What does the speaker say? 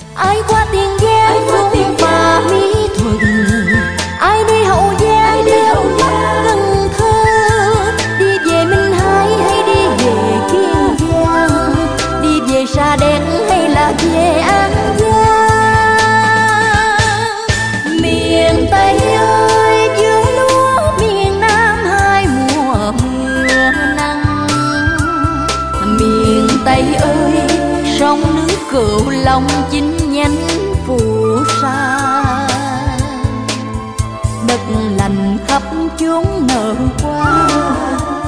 Ai qua Tiền Giang Trung Pha Mỹ Thuận, ai đi Hậu Giang đi Bắc Cần Thơ, đi về Minh Hải hay đi về Kiên Giang, đi về Sa Đéc hay là về An Giang. Miền Tây ơi giữa lúa miền Nam hai mùa mưa nắng. Miền Tây ơi sông nước Cửu Long chính nhánh phù sa, đất lành khắp chốn nở hoa.